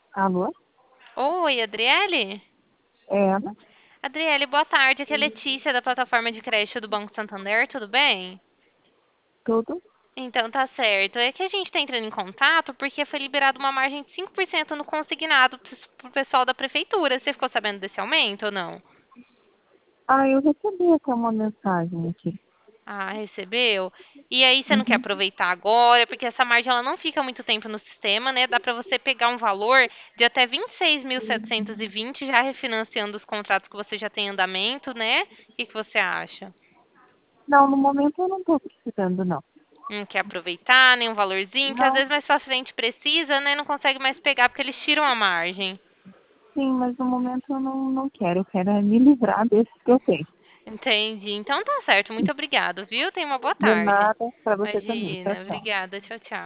Alô? Oi, Adriele? É ela? Adriele, boa tarde. Aqui é a Letícia, da plataforma de crédito do Banco Santander, tudo bem? Tudo? Então tá certo. É que a gente tá entrando em contato porque foi liberada uma margem de 5% no consignado pro pessoal da prefeitura. Você ficou sabendo desse aumento ou não? Ah, eu recebi até uma mensagem aqui. Ah, recebeu? E aí você não quer Uhum. aproveitar agora, porque essa margem ela não fica muito tempo no sistema, né? Dá para você pegar um valor de até 26.720 já refinanciando os contratos que você já tem em andamento, né? O que que você acha? Não, no momento eu não estou precisando, não. Não quer aproveitar, nem um valorzinho, que às Não, vezes mais pra frente precisa, né? Não consegue mais pegar porque eles tiram a margem. sim, mas no momento eu não quero. Eu quero é me livrar desses que eu tenho. Entendi. Então tá certo. Muito obrigada, viu? Tenha uma boa De tarde. nada, para você também. Tchau, Imagina. tchau. Obrigada. Tchau, tchau.